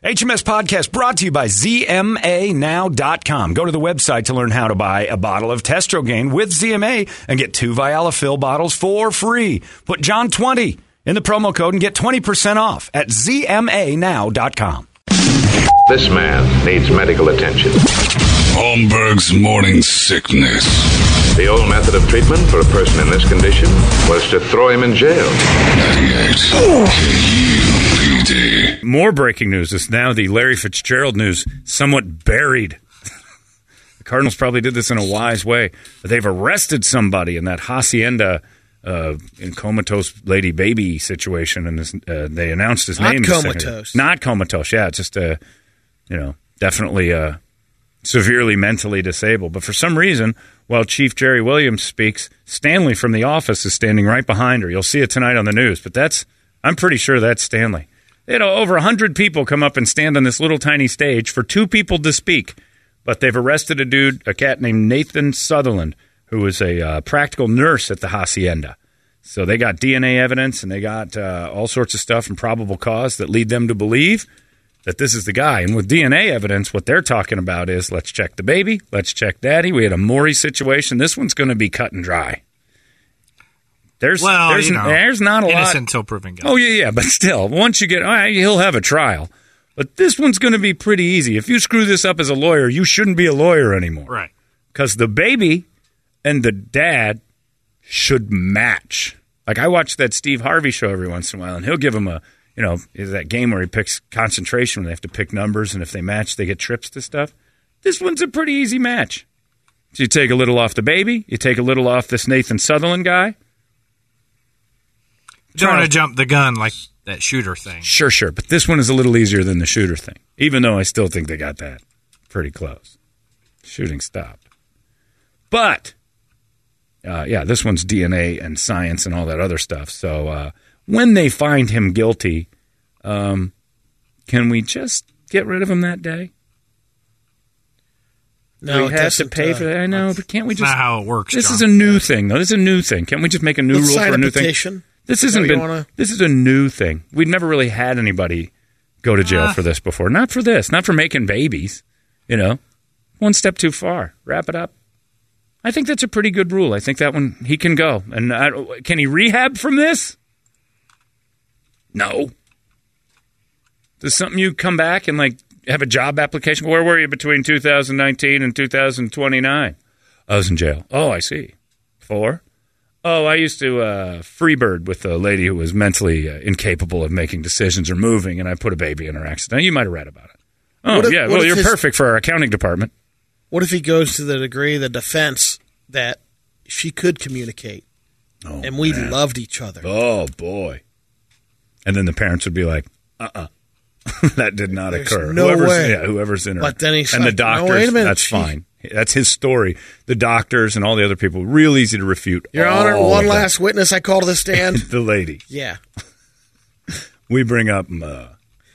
HMS Podcast brought to you by ZMANow.com. Go to the website to learn how to buy a bottle of Testrogain with ZMA and get 2 Vialafil bottles for free. Put John 20 in the promo code and get 20% off at ZMANow.com. This man needs medical attention. Holmberg's morning sickness. The old method of treatment for a person in this condition was to throw him in jail. 98 KUPD. More breaking news is now the Larry Fitzgerald news somewhat buried. The Cardinals probably did this in a wise way. But they've arrested somebody in that hacienda in comatose lady baby situation, and they announced his name. Not comatose. Not comatose, yeah. Just, definitely severely mentally disabled. But for some reason, while Chief Jerry Williams speaks, Stanley from The Office is standing right behind her. You'll see it tonight on the news, but I'm pretty sure that's Stanley. Over 100 people come up and stand on this little tiny stage for 2 people to speak. But they've arrested a cat named Nathan Sutherland, who was a practical nurse at the hacienda. So they got DNA evidence, and they got all sorts of stuff and probable cause that lead them to believe that this is the guy. And with DNA evidence, what they're talking about is, let's check the baby, let's check daddy. We had a Maury situation. This one's going to be cut and dry. There's not a lot. Innocent until proven guilty. Oh, yeah, but still, once you get, he'll have a trial. But this one's going to be pretty easy. If you screw this up as a lawyer, you shouldn't be a lawyer anymore. Right. Because the baby and the dad should match. Like, I watch that Steve Harvey show every once in a while, and he'll give him that game where he picks concentration, when they have to pick numbers, and if they match, they get trips to stuff. This one's a pretty easy match. So you take a little off the baby, you take a little off this Nathan Sutherland guy. Don't want to jump the gun like that shooter thing. Sure. But this one is a little easier than the shooter thing, even though I still think they got that pretty close. Shooting stopped. But, this one's DNA and science and all that other stuff. So when they find him guilty, can we just get rid of him that day? No, we have to pay for that. I know, but can't we just... That's not how it works, This John. is a new thing, though. This is a new thing. Can't we just make a new rule for a new thing? This isn't been. This is a new thing. We've never really had anybody go to jail for this before. Not for this. Not for making babies. One step too far. Wrap it up. I think that's a pretty good rule. I think that one he can go. And can he rehab from this? No. Does something you come back and have a job application? Where were you between 2019 and 2029? I was in jail. Oh, I see. 4. Oh, I used to freebird with a lady who was mentally incapable of making decisions or moving, and I put a baby in her accident. You might have read about it. Oh, you're perfect for our accounting department. What if he goes to the degree of the defense that she could communicate, and we loved each other? Oh, boy. And then the parents would be like, that did not occur. No way. Yeah, whoever's in her. But then and the doctors, no, wait a minute. That's fine. That's his story. The doctors and all the other people, real easy to refute. Your Honor, one last witness I call to the stand. The lady. Yeah. We bring up Ma.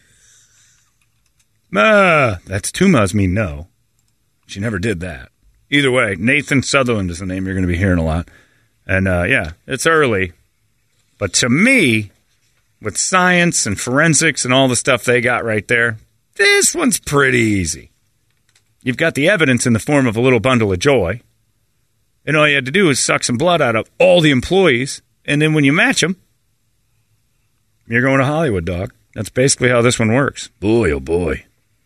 That's 2 Ma's mean no. She never did that. Either way, Nathan Sutherland is the name you're going to be hearing a lot. And, it's early. But to me, with science and forensics and all the stuff they got right there, this one's pretty easy. You've got the evidence in the form of a little bundle of joy. And all you had to do is suck some blood out of all the employees. And then when you match them, you're going to Hollywood, dog. That's basically how this one works. Boy, oh boy.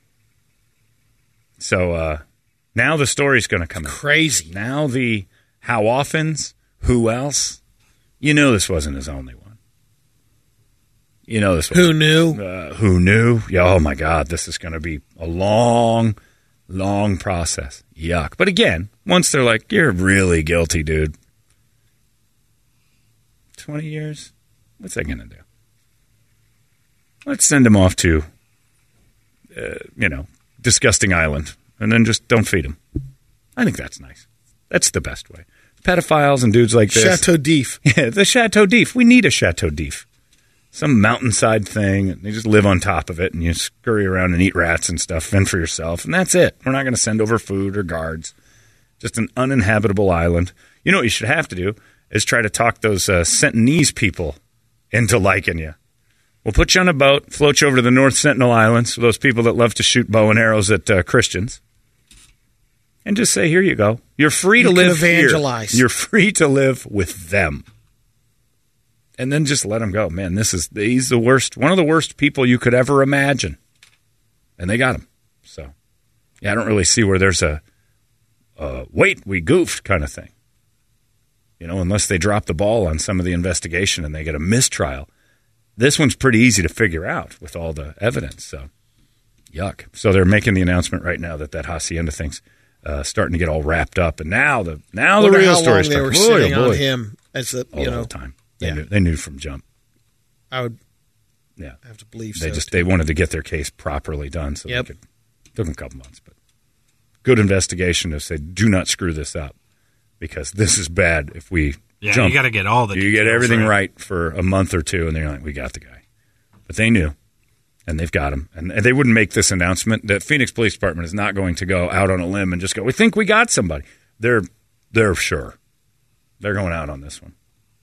So now the story's going to come out. Crazy. Now the how often's, who else. This wasn't his only one. This Who knew? Who knew? Yeah, oh, my God. This is going to be a long process. Yuck. But again, once they're like, you're really guilty, dude. 20 years? What's that going to do? Let's send him off to, disgusting island. And then just don't feed him. I think that's nice. That's the best way. Pedophiles and dudes like this. Chateau d'If. Yeah, the Chateau d'If. We need a Chateau d'If. Some mountainside thing. And you just live on top of it, and you scurry around and eat rats and stuff, fend for yourself, and that's it. We're not going to send over food or guards. Just an uninhabitable island. You know what you should have to do is try to talk those Sentinese people into liking you. We'll put you on a boat, float you over to the North Sentinel Islands for those people that love to shoot bow and arrows at Christians. And just say, here you go. You're free to live evangelize. Here. You're free to live with them. And then just let them go. Man, he's the worst, one of the worst people you could ever imagine. And they got him. So, yeah, I don't really see where there's a wait, we goofed kind of thing. You know, unless they drop the ball on some of the investigation and they get a mistrial. This one's pretty easy to figure out with all the evidence. So, yuck. So they're making the announcement right now that Hacienda thing's starting to get all wrapped up. And now the real story. They were sitting on him as the whole time. They knew from jump. I would. Yeah, I have to believe they wanted to get their case properly done. So they could, took them a couple months, but good investigation to say, do not screw this up because this is bad. If we jump, you got to get all the. You get everything right for a month or two, and they're like, we got the guy. But they knew, and they've got him, and they wouldn't make this announcement. The Phoenix Police Department is not going to go out on a limb and just go, we think we got somebody. They're sure. They're going out on this one.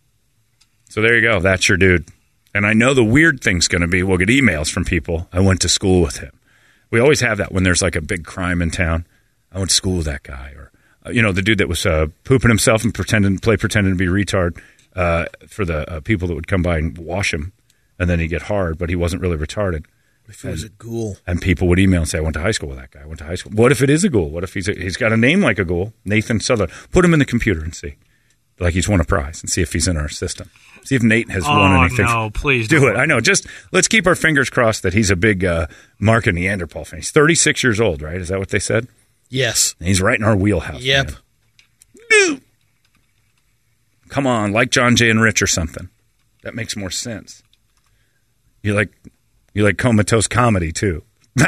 So there you go. That's your dude. And I know the weird thing's going to be we'll get emails from people. I went to school with him. We always have that when there's like a big crime in town. I went to school with that guy. Or, the dude that was pooping himself and pretending to be retard for the people that would come by and wash him. And then he'd get hard, but he wasn't really retarded. If it was a ghoul. And people would email and say, I went to high school with that guy. I went to high school. What if it is a ghoul? What if he's got a name like a ghoul? Nathan Sutherland. Put him in the computer and see. Like he's won a prize and see if he's in our system. See if Nate has won anything. No, please do it. I know. Just let's keep our fingers crossed that he's a big Mark and Neanderthal fan. He's 36 years old, right? Is that what they said? Yes. And he's right in our wheelhouse. Yep. Man. Come on, like John Jay and Rich or something. That makes more sense. You like comatose comedy too.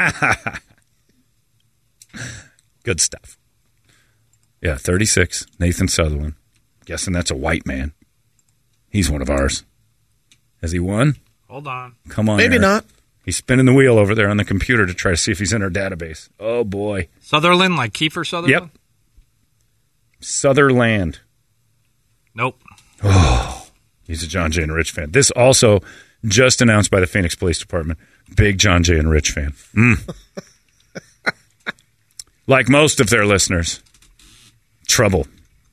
Good stuff. Yeah, 36, Nathan Sutherland. Guessing that's a white man. He's one of ours. Has he won? Hold on. Come on. Maybe Eric. not. He's spinning the wheel over there on the computer to try to see if he's in our database. Oh, boy. Sutherland, like Kiefer Sutherland? Yep. Sutherland. Nope. Oh, he's a John Jay and Rich fan. This also just announced by the Phoenix Police Department. Big John Jay and Rich fan. Like most of their listeners. Trouble.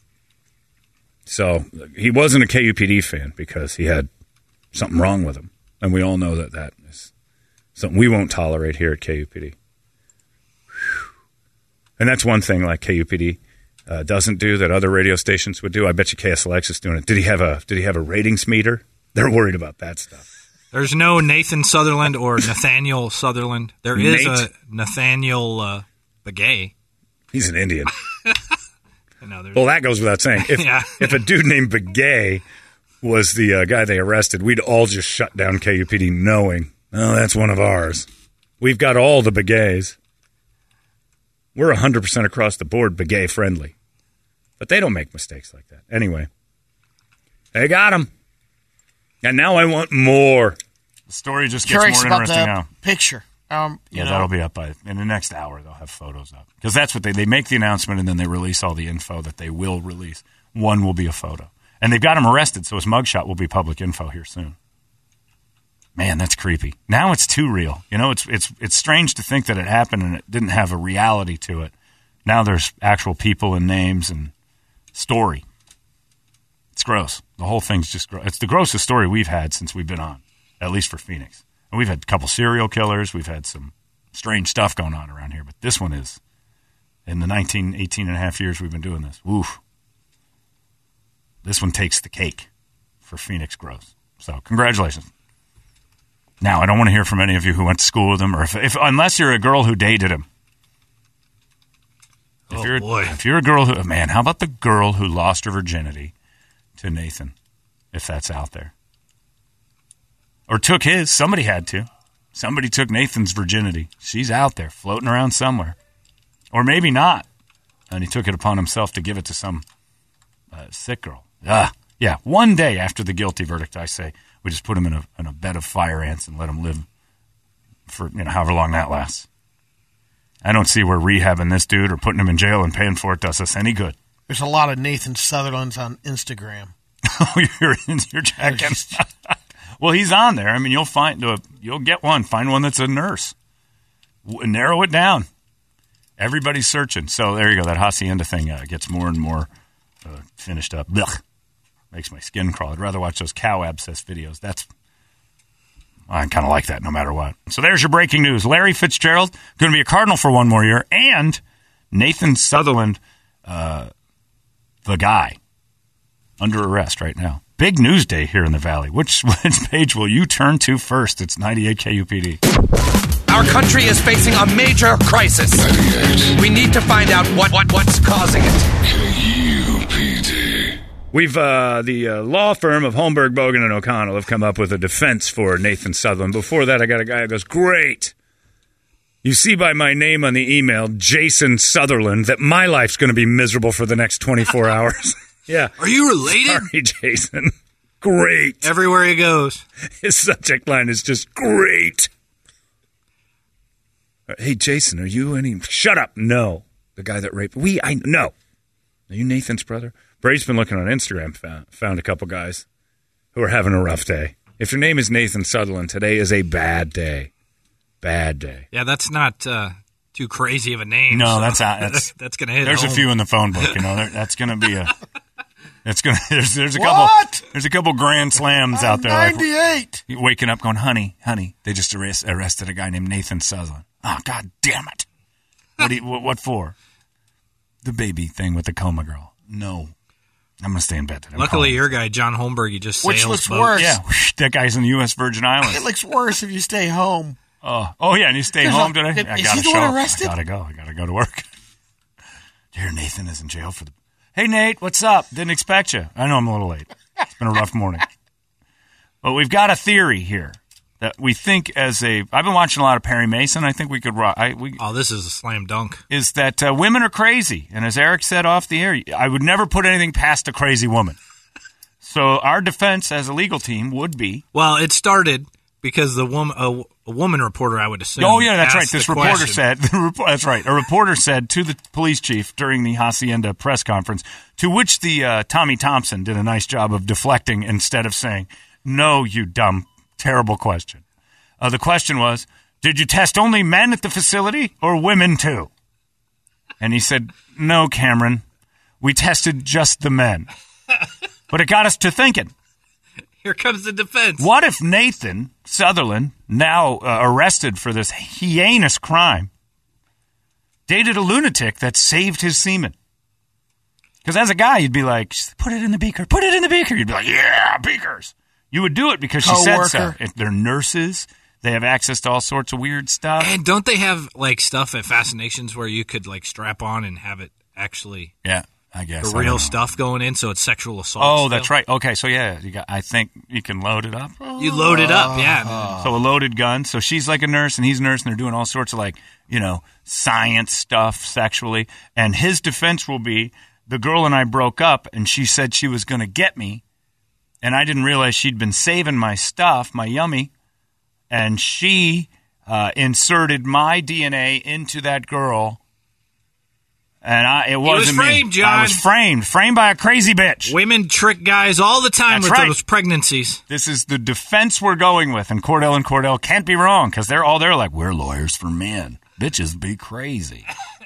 So he wasn't a KUPD fan because he had something wrong with him. And we all know that is something we won't tolerate here at KUPD. And that's one thing like KUPD doesn't do that other radio stations would do. I bet you KSLX is doing it. Did he have a ratings meter? They're worried about that stuff. There's no Nathan Sutherland or Nathaniel Sutherland. There is Nate. a Nathaniel Begay. He's an Indian. No, well, that goes without saying. If a dude named Begay was the guy they arrested, we'd all just shut down KUPD knowing, oh, that's one of ours. We've got all the Begays. We're 100% across the board Begay friendly. But they don't make mistakes like that. Anyway, they got him. And now I want more. The story just gets Curious more about interesting the now. Picture. That'll be up in the next hour. They'll have photos up. Because that's what they make the announcement and then they release all the info that they will release. One will be a photo. And they've got him arrested, so his mugshot will be public info here soon. Man, that's creepy. Now it's too real. You know, it's strange to think that it happened and it didn't have a reality to it. Now there's actual people and names and story. It's gross. The whole thing's just gross. It's the grossest story we've had since we've been on, at least for Phoenix. And we've had a couple serial killers. We've had some strange stuff going on around here. But this one is, in the 18 and a half years we've been doing this, woof. This one takes the cake for Phoenix gross. So congratulations. Now, I don't want to hear from any of you who went to school with him, or if unless you're a girl who dated him. If you're a girl who, man, how about the girl who lost her virginity to Nathan, if that's out there? Or took his. Somebody had to. Somebody took Nathan's virginity. She's out there floating around somewhere. Or maybe not. And he took it upon himself to give it to some sick girl. Yeah, one day after the guilty verdict, I say, we just put him in a bed of fire ants and let him live for however long that lasts. I don't see where rehabbing this dude or putting him in jail and paying for it does us any good. There's a lot of Nathan Sutherlands on Instagram. Oh, you're checking. Well, he's on there. I mean, you'll get one. Find one that's a nurse. Narrow it down. Everybody's searching. So there you go. That Hacienda thing gets more and more finished up. Blech. Makes my skin crawl. I'd rather watch those cow abscess videos. I kind of like that no matter what. So there's your breaking news. Larry Fitzgerald going to be a Cardinal for one more year, and Nathan Sutherland, the guy, under arrest right now. Big news day here in the Valley. Which page will you turn to first? It's 98 KUPD. Our country is facing a major crisis. 98. We need to find out what's causing it. KUPD. We've the law firm of Holmberg, Bogan, and O'Connell have come up with a defense for Nathan Sutherland. Before that, I got a guy who goes, great. You see by my name on the email, Jason Sutherland, that my life's going to be miserable for the next 24 hours. Yeah. Are you related? Sorry, Jason. Great. Everywhere he goes. His subject line is just great. Hey, Jason, are you any... Shut up. No. The guy that raped... No. Are you Nathan's brother? Brady's been looking on Instagram, found a couple guys who are having a rough day. If your name is Nathan Sutherland, today is a bad day. Bad day. Yeah, that's not too crazy of a name. No, so that's going to hit There's home. a few in the phone book, that's going to be a... It's gonna. There's a couple. There's a couple grand slams out there. 98. Like, waking up, going, honey. They just arrested a guy named Nathan Sutherland. Oh, God damn it! What for? The baby thing with the coma girl. No, I'm gonna stay in bed today. Luckily, your guy John Holmberg, he just Which sails looks boats. worse. Yeah, that guy's in the U.S. Virgin Islands. It looks worse if you stay home. Oh yeah, and you stay home today. Is he the one arrested? I gotta go to work. Dear Nathan is in jail for the. Hey, Nate, what's up? Didn't expect you. I know I'm a little late. It's been a rough morning. But we've got a theory here that we think I've been watching a lot of Perry Mason. I think we could This is a slam dunk. Is that women are crazy. And as Eric said off the air, I would never put anything past a crazy woman. So our defense as a legal team would be... Well, it started because a woman reporter, I would assume. Oh, yeah, that's right. asked This the reporter question. said, that's right. A reporter said to the police chief during the Hacienda press conference, to which the Tommy Thompson did a nice job of deflecting instead of saying, no, you dumb, terrible question. The question was, did you test only men at the facility or women too? And he said, no, Cameron, we tested just the men. But it got us to thinking. Here comes the defense. What if Nathan Sutherland, now arrested for this heinous crime, dated a lunatic that saved his semen? Because as a guy, you'd be like, put it in the beaker, put it in the beaker. You'd be like, yeah, beakers. You would do it because she said so. If they're nurses, they have access to all sorts of weird stuff. And don't they have stuff at Fascinations where you could strap on and have it actually... Yeah. I guess the real stuff going in, so it's sexual assault. Oh, still. that's right. Okay, so yeah, I think you can load it up. You load it up, yeah. So a loaded gun. So she's like a nurse, and he's a nurse, and they're doing all sorts of science stuff sexually. And his defense will be, the girl and I broke up, and she said she was going to get me, and I didn't realize she'd been saving my stuff, my yummy, and she inserted my DNA into that girl. And it wasn't was framed, me. John. I was framed by a crazy bitch. Women trick guys all the time That's with right. those pregnancies. This is the defense we're going with, and Cordell can't be wrong because they're like, we're lawyers for men. Bitches be crazy.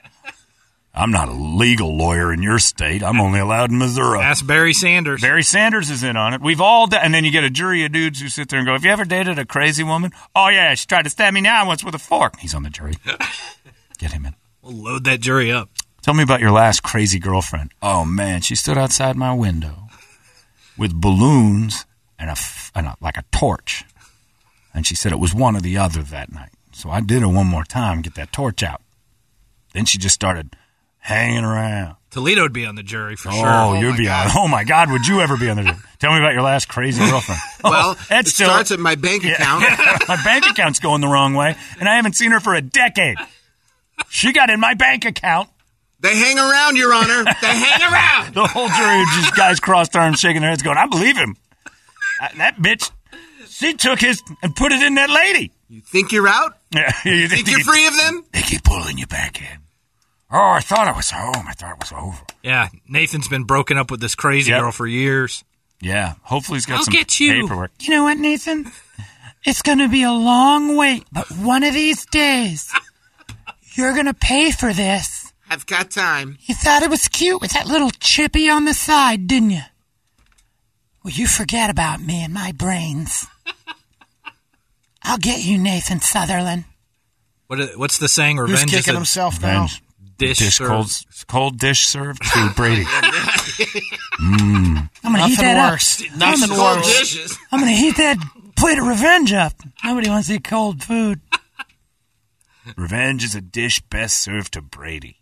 I'm not a legal lawyer in your state. I'm only allowed in Missouri. Ask Barry Sanders. Barry Sanders is in on it. We've all and then you get a jury of dudes who sit there and go, have you ever dated a crazy woman? Oh, yeah, she tried to stab me now once with a fork. He's on the jury. Get him in. We'll load that jury up. Tell me about your last crazy girlfriend. Oh, man, she stood outside my window with balloons and a torch. And she said it was one or the other that night. So I did it one more time, get that torch out. Then she just started hanging around. Toledo would be on the jury for sure. Oh, you'd be on. Oh, my God, would you ever be on the jury? Tell me about your last crazy girlfriend. Well, it starts at my bank account. My bank account's going the wrong way, and I haven't seen her for a decade. She got in my bank account. They hang around, Your Honor. They hang around. The whole jury, just guys crossed arms, shaking their heads, going, I believe him. That bitch, she took his and put it in that lady. You think you're out? Yeah, you think you're free of them? They keep pulling you back in. Oh, I thought I was home. I thought it was over. Yeah, Nathan's been broken up with this crazy girl for years. Yeah, hopefully he's got I'll some get you. paperwork. You know what, Nathan? It's going to be a long wait, but one of these days, you're going to pay for this. I've got time. You thought it was cute with that little chippy on the side, didn't you? Well, you forget about me and my brains. I'll get you, Nathan Sutherland. What's the saying? Who's Revenge is kicking a himself Revenge. dish served. Cold dish served to Brady. I'm going to heat Nothing that worse. up. Nothing Cold worse. dishes. I'm going to heat that plate of revenge up. Nobody wants to eat cold food. Revenge is a dish best served to Brady.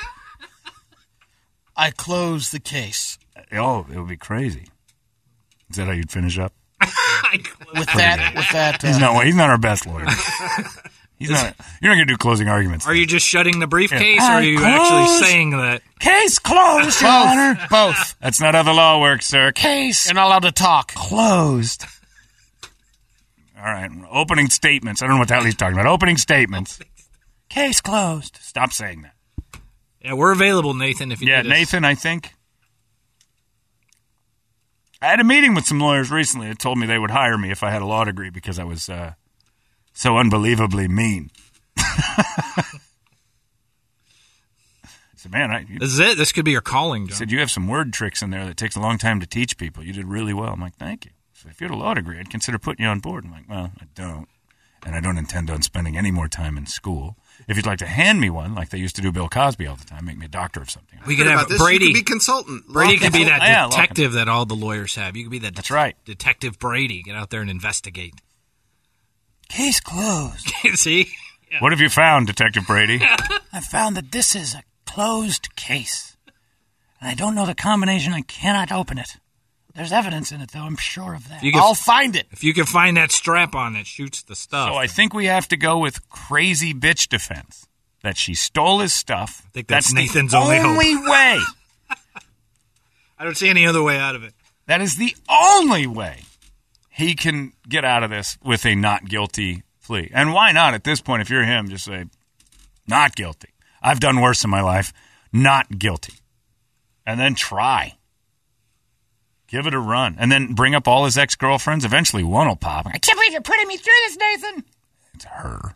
I close the case. Oh, it would be crazy. Is that how you'd finish up? With that. He's not our best lawyer. You're not going to do closing arguments. Are you just shutting the briefcase, Yeah. or are you Close. actually saying that? Case closed, Your Honor. Both. That's not how the law works, sir. Case You're not allowed to talk. closed. All right. Opening statements. I don't know what the hell he's talking about. Opening statements. Case closed. Stop saying that. Yeah, we're available, Nathan. If you Yeah, need us. Nathan, I think. I had a meeting with some lawyers recently that told me they would hire me if I had a law degree because I was so unbelievably mean. So, man, This is it. This could be your calling, he John. said, you have some word tricks in there that takes a long time to teach people. You did really well. I'm like, thank you. So if you had a law degree, I'd consider putting you on board. I'm like, well, I don't. And I don't intend on spending any more time in school. If you'd like to hand me one, like they used to do Bill Cosby all the time, make me a doctor of something. We could Heard have about this? Brady. You could be consultant. Brady could be that Yeah, law detective that all the lawyers have. You could be that. That's right. Detective Brady. Get out there and investigate. Case closed. See? What have you found, Detective Brady? I found that this is a closed case. And I don't know the combination. I cannot open it. There's evidence in it, though. I'm sure of that. You can, I'll find it. if you can find that strap on that shoots the stuff. So I think we have to go with crazy bitch defense. That she stole his stuff. I think that's the Nathan's only hope. way. I don't see any other way out of it. That is the only way he can get out of this with a not guilty plea. And why not at this point, if you're him, just say, not guilty. I've done worse in my life. Not guilty. And then try. Give it a run. And then bring up all his ex-girlfriends. Eventually one will pop. I can't believe you're putting me through this, Nathan. It's her.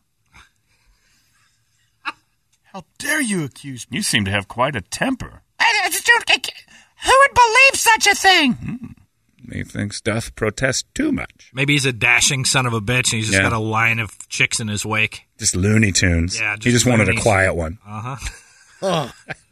How dare you accuse me? You seem to have quite a temper. I just don't. Who would believe such a thing? Methinks doth protest too much. Maybe he's a dashing son of a bitch, and he's just got a line of chicks in his wake. Just Looney Tunes. Yeah, he just wanted a loonies. quiet one. Oh,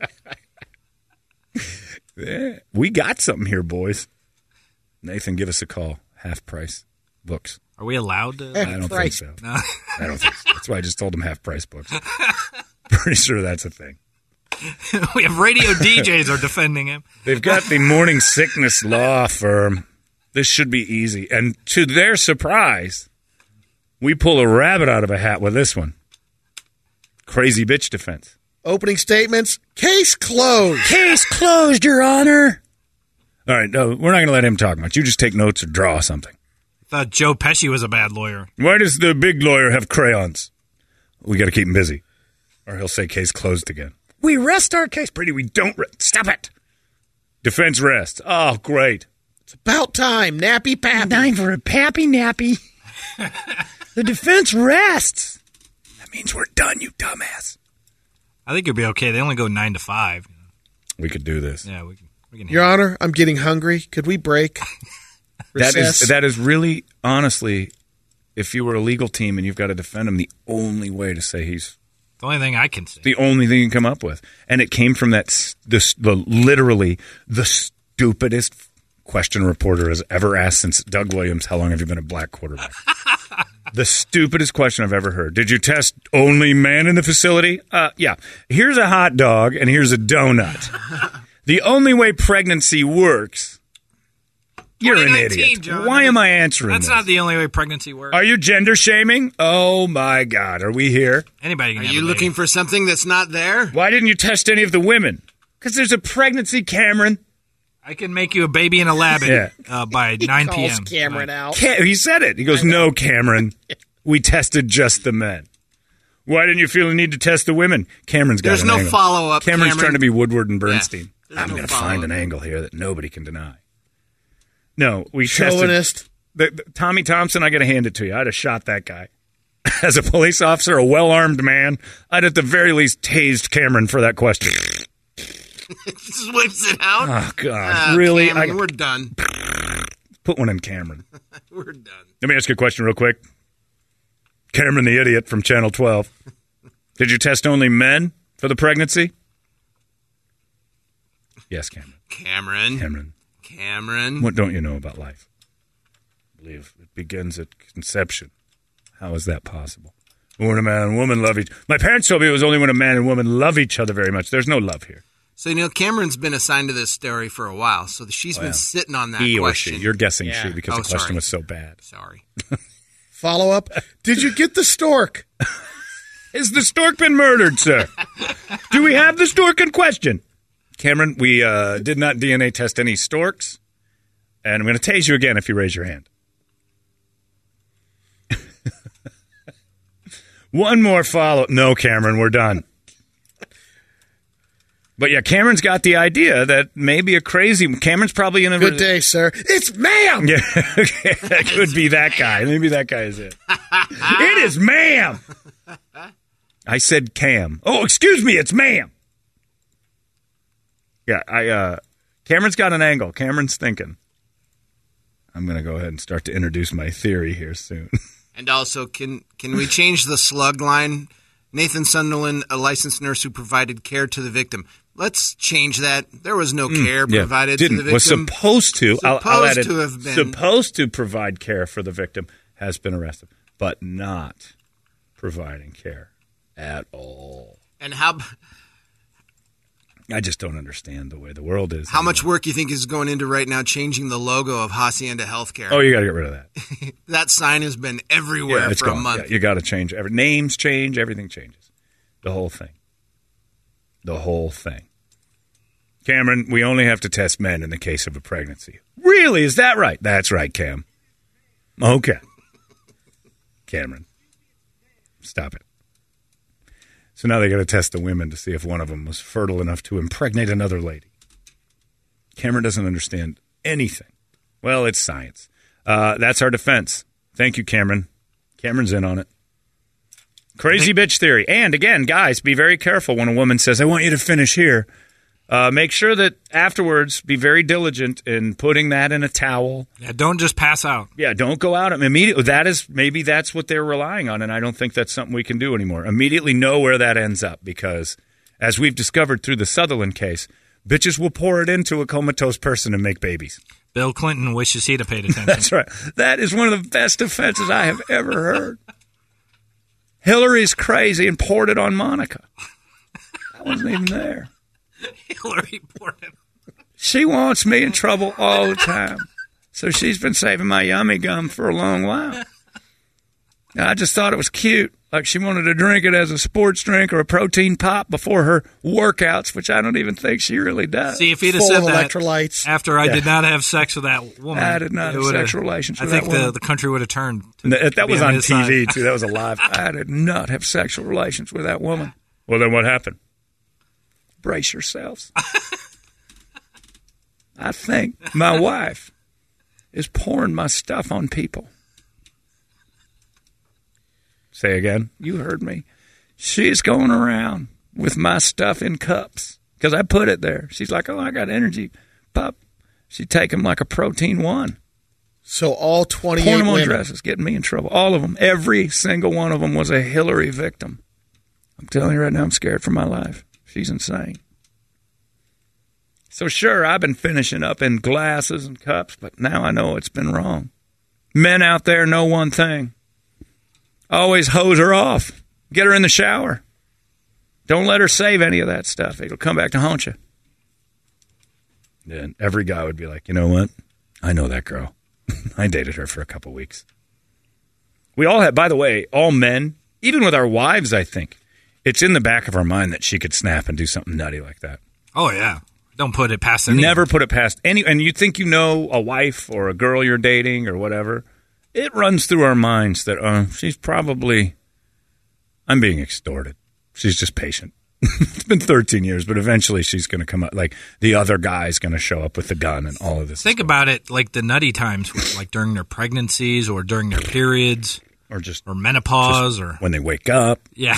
Yeah, we got something here, boys. Nathan, give us a call. Half price books. Are we allowed to? I don't price. think so. I don't think so. That's why I just told him half price books. Pretty sure that's a thing. We have radio DJs are defending him. They've got the morning sickness law firm. This should be easy. And to their surprise, we pull a rabbit out of a hat with this one. Crazy bitch defense. opening statements. Case closed. Case closed, Your Honor. All right, no, we're not going to let him talk much. You just take notes or draw something. Thought Joe Pesci was a bad lawyer. Why does the big lawyer have crayons? We got to keep him busy, or he'll say case closed again. We rest our case, Brady. We don't stop it. Defense rests. Oh, great. It's about time. Nappy pappy. Time for a pappy nappy. The defense rests. That means we're done, you dumbass. I think it'd be okay. They only go 9 to 5. We could do this. Yeah, we can. Your Honor, I'm getting hungry. Could we break? That is really, honestly, if you were a legal team and you've got to defend him, the only way to say he's The only thing I can say. the only thing you can come up with. And it came from literally the stupidest question a reporter has ever asked since Doug Williams, how long have you been a black quarterback? The stupidest question I've ever heard. Did you test only man in the facility? Yeah. Here's a hot dog and here's a donut. The only way pregnancy works. You're an 2019, idiot. John. Why am I answering That's this? not the only way pregnancy works. Are you gender shaming? Oh my God. Are we here? Anybody can Are have you a baby. looking for something that's not there? Why didn't you test any of the women? Because there's a pregnancy, Cameron. I can make you a baby in a lab by 9 Calls p.m. Cameron out. He said it. He goes, no, Cameron. We tested just the men. Why didn't you feel the need to test the women? Cameron's got There's an no angle. follow-up, Cameron's Cameron. trying to be Woodward and Bernstein. There's I'm no going to find follow-up. an angle here that nobody can deny. No, we tested. Chauvinist. Tommy Thompson, I got to hand it to you. I'd have shot that guy. As a police officer, a well-armed man, I'd at the very least tased Cameron for that question. Just whips it out. Oh, God. Really? Cameron, we're done. Put one in Cameron. We're done. Let me ask you a question real quick. Cameron the idiot from Channel 12. Did you test only men for the pregnancy? Yes, Cameron. Cameron. What don't you know about life? I believe it begins at conception. How is that possible? When a man and woman love each other. My parents told me it was only when a man and woman love each other very much. There's no love here. So, Cameron's been assigned to this story for a while, so she's been sitting on that He question. or she. You're guessing she because the question was so bad. Sorry. Follow up. Did you get the stork? Has the stork been murdered, sir? Do we have the stork in question? Cameron, we did not DNA test any storks, and I'm going to tase you again if you raise your hand. One more follow-up. No, Cameron, we're done. But yeah, Cameron's got the idea that maybe a crazy... Cameron's probably in a... Good day, sir. It's ma'am! Yeah, okay. That could be that guy. Maybe that guy is it. It is ma'am! I said Cam. Oh, excuse me, it's ma'am! Yeah, Cameron's got an angle. Cameron's thinking. I'm going to go ahead and start to introduce my theory here soon. And also, can we change the slug line? Nathan Sunderland, a licensed nurse who provided care to the victim. Let's change that. There was no care provided to the victim. Was supposed to. I'll add it, to have been. Supposed to provide care for the victim, has been arrested, but not providing care at all. And how... I just don't understand the way the world is. How much work you think is going into right now changing the logo of Hacienda Healthcare? Oh, you got to get rid of that. That sign has been everywhere for a month. Yeah, you got to change. Names change. Everything changes. The whole thing. The whole thing. Cameron, we only have to test men in the case of a pregnancy. Really? Is that right? That's right, Cam. Okay. Cameron, stop it. So now they got to test the women to see if one of them was fertile enough to impregnate another lady. Cameron doesn't understand anything. Well, it's science. That's our defense. Thank you, Cameron. Cameron's in on it. Crazy bitch theory. And again, guys, be very careful when a woman says, I want you to finish here. Make sure that afterwards, be very diligent in putting that in a towel. Yeah, don't just pass out. Yeah, don't go out immediately. Maybe that's what they're relying on, and I don't think that's something we can do anymore. Immediately know where that ends up, because as we've discovered through the Sutherland case, bitches will pour it into a comatose person and make babies. Bill Clinton wishes he'd have paid attention. That's right. That is one of the best defenses I have ever heard. Hillary's crazy and poured it on Monica. I wasn't even there. Hillary poured it. She wants me in trouble all the time. So she's been saving my yummy gum for a long while. I just thought it was cute. Like she wanted to drink it as a sports drink or a protein pop before her workouts, which I don't even think she really does. See, if he'd have Full said of that electrolytes. after I did not have sex with that woman. I did not have sexual relations with that woman. I think the country would have turned. That was on his TV, side. too. That was live. I did not have sexual relations with that woman. Well, then what happened? Brace yourselves. I think my wife is pouring my stuff on people. Say again. You heard me. She's going around with my stuff in cups because I put it there. She's like, oh, I got energy pop. She'd take them like a protein one. So all 28 pouring them on women. dresses, getting me in trouble. All of them. Every single one of them was a Hillary victim. I'm telling you right now, I'm scared for my life. She's insane. So sure, I've been finishing up in glasses and cups, but now I know it's been wrong. Men out there know one thing. Always hose her off. Get her in the shower. Don't let her save any of that stuff. It'll come back to haunt you. Then every guy would be like, you know what? I know that girl. I dated her for a couple weeks. We all have, by the way, all men, even with our wives, I think, it's in the back of our mind that she could snap and do something nutty like that. Oh, yeah. Don't put it past anyone. Never put it past any. And you think you know a wife or a girl you're dating or whatever. It runs through our minds that she's probably, I'm being extorted. She's just patient. It's been 13 years, but eventually she's going to come up. Like, the other guy's going to show up with the gun and all of this. Think about it like the nutty times, like during their pregnancies or during their periods. Or menopause. Or when they wake up. Yeah.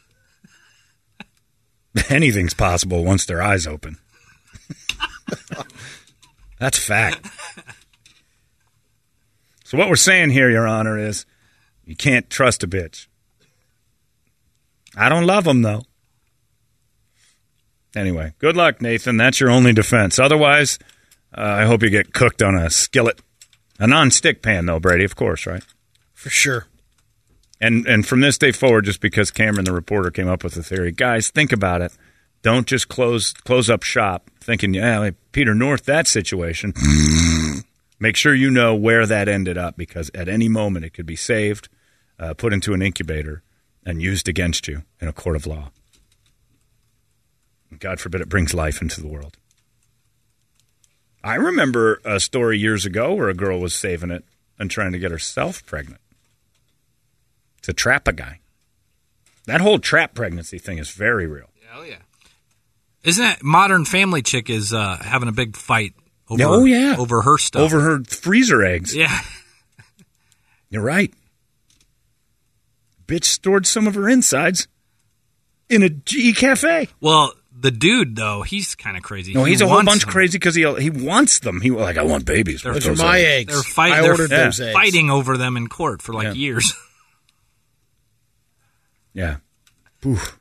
Anything's possible once their eyes open. That's fact. So what we're saying here, Your Honor, is you can't trust a bitch. I don't love them, though. Anyway, good luck, Nathan. That's your only defense. Otherwise, I hope you get cooked on a skillet. A non-stick pan, though, Brady, of course, right? For sure. And from this day forward, just because Cameron, the reporter, came up with the theory, guys, think about it. Don't just close up shop thinking, yeah, like Peter North, that situation. Make sure you know where that ended up, because at any moment it could be saved, put into an incubator, and used against you in a court of law. God forbid it brings life into the world. I remember a story years ago where a girl was saving it and trying to get herself pregnant. To trap a guy. That whole trap pregnancy thing is very real. Oh, yeah. Isn't that Modern Family chick is having a big fight over, over her stuff? Over her freezer eggs. Yeah. You're right. Bitch stored some of her insides in a GE cafe. Well, the dude, though, he's kind of crazy. No, he's a whole bunch crazy because he wants them. He I want babies. Those are my eggs. I ordered those eggs. Fighting over them in court for years. Yeah. Oof.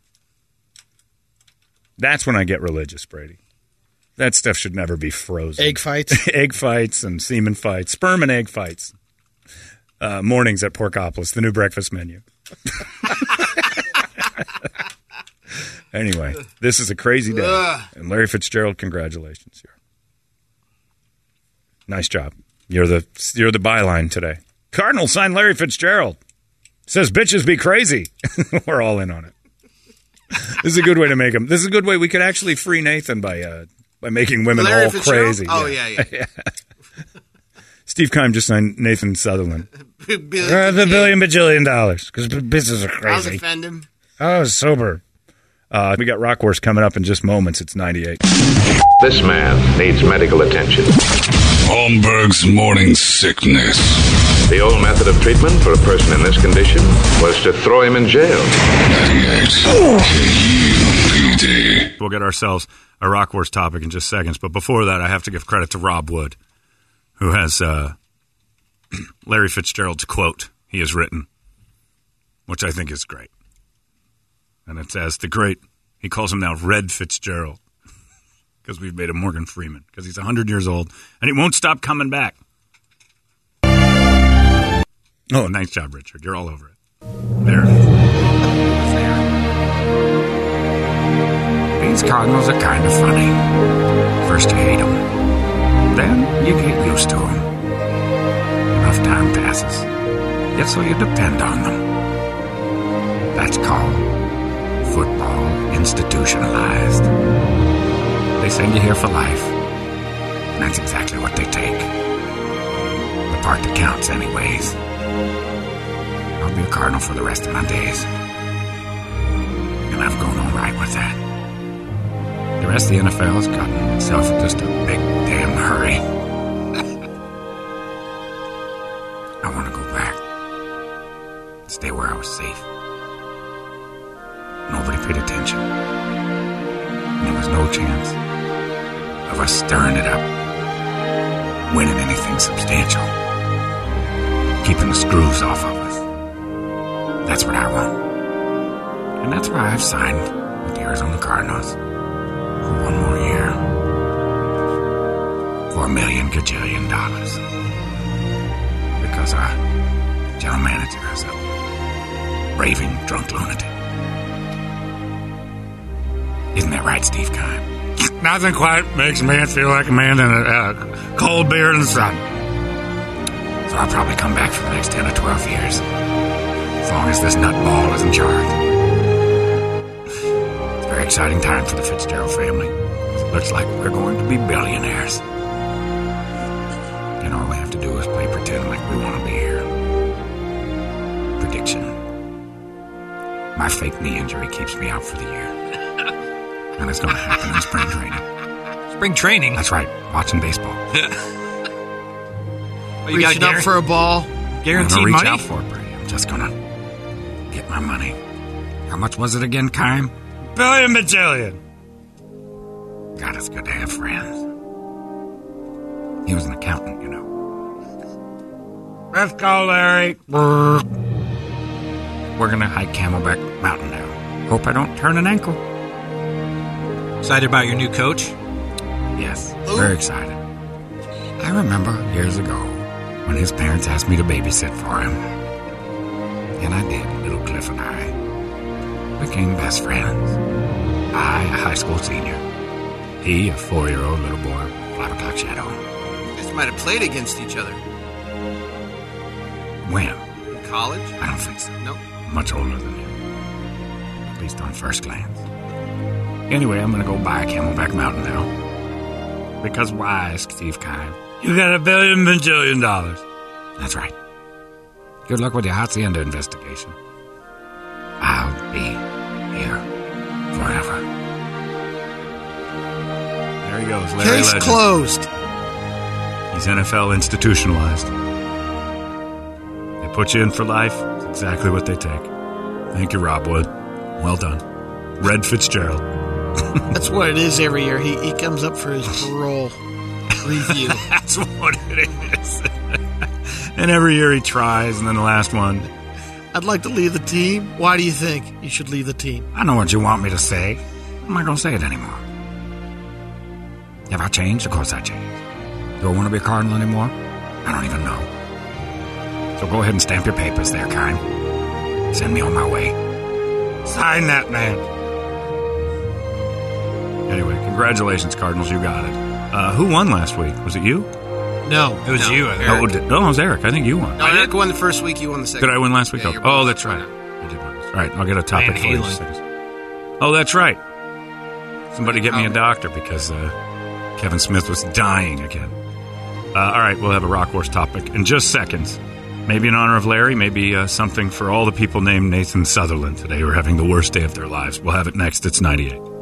That's when I get religious, Brady. That stuff should never be frozen. Egg fights? Egg fights and semen fights. Sperm and egg fights. Mornings at Porkopolis, the new breakfast menu. Anyway, this is a crazy day. And Larry Fitzgerald, congratulations. Nice job. You're the byline today. Cardinal signed Larry Fitzgerald. Says bitches be crazy. We're all in on it. This is a good way to make him. This is a good way we could actually free Nathan by making women Larry all Fitzgerald? crazy. Oh, yeah. Steve Keim just signed Nathan Sutherland. The $1 billion bajillion because bitches are crazy. I'll defend him. Oh, sober. We got Rock Wars coming up in just moments. It's 98. This man needs medical attention. Holmberg's Morning Sickness. The old method of treatment for a person in this condition was to throw him in jail. 98 KUPD. We'll get ourselves a Rock Wars topic in just seconds, but before that, I have to give credit to Rob Wood, who has Larry Fitzgerald's quote he has written, which I think is great. And it's as the great, he calls him now Red Fitzgerald, because we've made him Morgan Freeman, because he's 100 years old, and he won't stop coming back. Oh, nice job, Richard. You're all over it. There it is. There. These Cardinals are kind of funny. First you hate them, then you get used to them. Enough time passes, yet so you depend on them. That's called football institutionalized. They send you here for life, and that's exactly what they take. The part that counts anyways. I'll be a Cardinal for the rest of my days, and I've gone all right with that. The rest of the NFL has gotten itself in just a big damn hurry. I want to go back, stay where I was safe. Nobody paid attention. And there was no chance of us stirring it up, winning anything substantial, keeping the screws off of us. That's what I want. And that's why I've signed with the Arizona Cardinals for one more year for $1 million gajillion. Because our general manager is a raving drunk lunatic. Isn't that right, Steve Keim? Nothing quite makes me feel like a man in a cold beer in the sun. So I'll probably come back for the next 10 or 12 years. As long as this nutball is in charge. It's a very exciting time for the Fitzgerald family. It looks like we're going to be billionaires. And all we have to do is play pretend like we want to be here. Prediction. My fake knee injury keeps me out for the year. And it's going to happen in spring training. Spring training? That's right. Watching baseball. You Reaching up for a ball. Guaranteed reach money? out for it, Brady. I'm just going to get my money. How much was it again, Kime? Billion bajillion. God, it's good to have friends. He was an accountant, you know. Let's go, Larry. We're going to hike Camelback Mountain now. Hope I don't turn an ankle. Excited about your new coach? Yes, very excited. I remember years ago when his parents asked me to babysit for him. And I did, little Cliff and I. Became best friends. I, a high school senior. He, a 4-year-old little boy, 5 o'clock shadow. You guys might have played against each other. When? In college? I don't think so. No. Much older than him. At least on first glance. Anyway, I'm going to go buy Camelback Mountain now. Because why, Steve Kime? You got $1 billion bajillion. That's right. Good luck with your Hacienda investigation. I'll be here forever. There he goes, Larry Case Legend. closed. He's NFL institutionalized. They put you in for life. It's exactly what they take. Thank you, Rob Wood. Well done. Red Fitzgerald. That's what it is every year. He comes up for his parole review. That's what it is. And every year he tries, and then the last one. I'd like to leave the team. Why do you think you should leave the team? I know what you want me to say. I'm not going to say it anymore. Have I changed? Of course I changed. Do I want to be a Cardinal anymore? I don't even know. So go ahead and stamp your papers there, Kime. Send me on my way. Sign that, man. Anyway, congratulations, Cardinals. You got it. Who won last week? Was it you? No. It was you. Oh, it was Eric. I think you won. No, Eric won the first week. You won the second. Did I win last week? Yeah, Oh, that's right. I did win. All right, I'll get a topic Van for you. Halen. Oh, that's right. Somebody get me a doctor because Kevin Smith was dying again. All right, we'll have a Rock Wars topic in just seconds. Maybe in honor of Larry, maybe something for all the people named Nathan Sutherland today who are having the worst day of their lives. We'll have it next. It's 98.